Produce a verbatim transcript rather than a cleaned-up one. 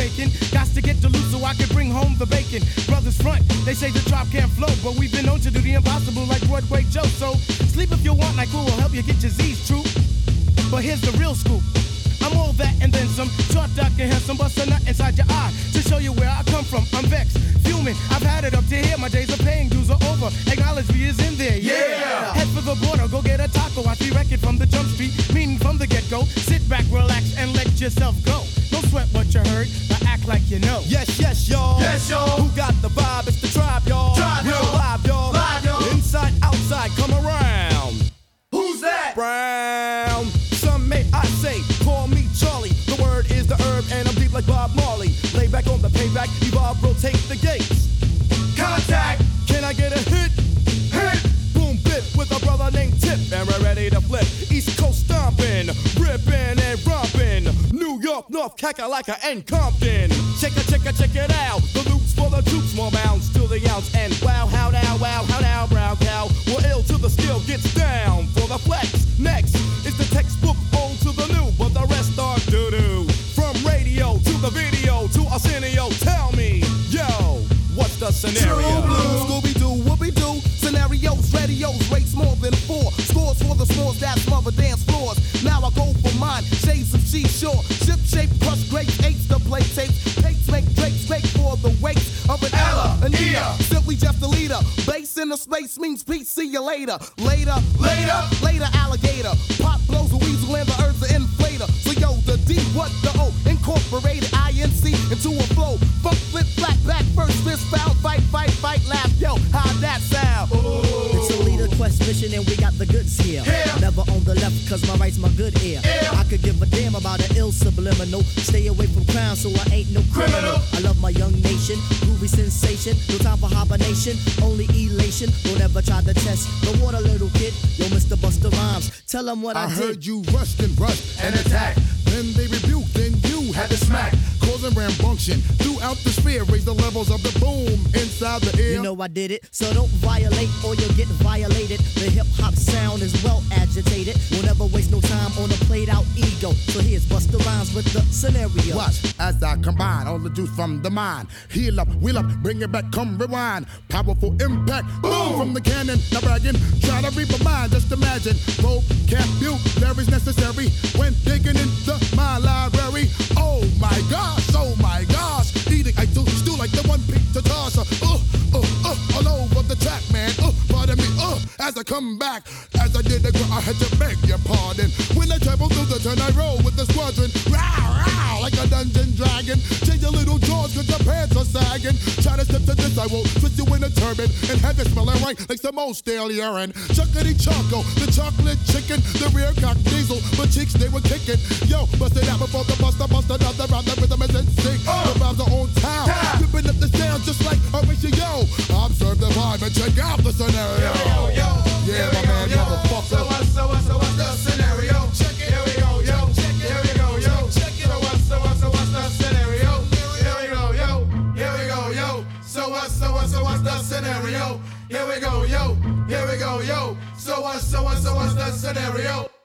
taken. Got to get to loot so I can bring home the bacon. Brothers front, they say the drop can't flow, but we've been known to do the impossible like Broadway Joe. So sleep if you want, like who will help you get your Z's true. But here's the real scoop. I'm all that and then some. Short, dark, and handsome, bust a nut inside your eye to show you where I come from. I'm vexed, fuming. I've had it up to here. My days of paying dues are over. Acknowledge me is in there. Yeah. yeah. Head for the border, go get a taco. I see record from the jump street, meaning from the get go. Sit back, relax, and let yourself go. Don't sweat what you heard, but act like you know. Yes, yes, y'all. Yes, y'all. Who got the vibe? It's the tribe, y'all. Tribe, Real y'all. live, y'all. Live, y'all. Inside, outside, come around. Who's that? Brown. Some may I say, call me Charlie. The word is the herb, and I'm deep like Bob Marley. Lay back on the payback, evolve, rotate the gates. Contact. Can I get a hit? Hit. Boom, bit with a brother named Tip, and we're ready to flip. East Coast stomping, ripping and romping. New York, North, Kakalaka, and Compton. Check it, check it, check it out. The loops for the troops, more bounds to the ounce. And wow, how now, wow, how now, brown cow. We're ill till the skill gets down for the flex. Next is the textbook old to the new, but the rest are doo-doo. From radio to the video to Arsenio, tell me, yo, what's the scenario? Scooby-Doo, whoopie-doo, scenarios, radios, rates more than four. Scores for the scores that smother dance floors. Now I go for mine, shades of seashore. Ship shape, crush grapes, eights to play tapes. Pates make drapes, make for the weight of an Ella, an Ea. Simply just a leader. Base in the space means peace, see you later. Later, later, later alligator. Pop blows a weasel and the herbs are inflator. So yo, the D, what the O? Incorporated I N C into a flow. Funk, flip, flat, back, first, fist, foul, fight, fight, fight, laugh. Yo, how'd that sound? Ooh. It's a leader quest mission and we got the goods here. Yeah. Never on the left cause my right's my good ear. Yeah. I could give a damn about an ill subliminal. Stay away from crime so I ain't no criminal. Criminal. I love my young nation, groovy sensation. No time for hibernation, only elation. Don't ever try to test the water, little kid. Yo, Mister Busta Rhymes, tell them what I, I did. heard you rushed and rushed An attack. Then they rebuked, then you Had to smack. causing rambunction throughout the sphere. Raise the levels of the boom inside the air. You know I did it, so don't violate or you'll get violated. The hip hop sound is well agitated. We'll never waste no time on a played out ego. So here's Busta Rhymes with the scenario. Watch as I combine all the juice from the mind. Heal up, wheel up, bring it back, come rewind. Powerful impact, boom from the cannon. Now bragging, try to reap a mind. Just imagine, vocabulary's necessary when digging into my library. Oh my gosh, oh my gosh. Eating, I do stew like the one pizza tosser. Uh, uh, uh, all over the track, man. Uh, pardon me, uh, as I come back. As I did the girl, I had to beg your pardon. When I travel through the turn, I roll with the squadron. Row, row, like a dungeon dragon. Change your little jaws, cause your pants are sagging. Try to step to this, I will twist you in a turban. And have it smelling right like some old stale urine. Chuckity choco, the chocolate chicken. The rear cock diesel, but cheeks they were kicking. Yo, bust it out before the buster, bust another round. The rhythm is in sync. The rhymes are on town. Flipping up the sound just like a ratio. Observe the vibe and check out the scenario. Yo, yo, Yeah, here my we go, man, yo. motherfucker. So what, so what, so what's the scenario? Check it. Here we go, yo. Check it. Here we go, yo. Check it. So what, so what, so what's the scenario? Here we go, yo. Here we go, yo. So what, so what, so what's the scenario? Here we go, yo. Here we go, yo. So what, so what, so what's the scenario?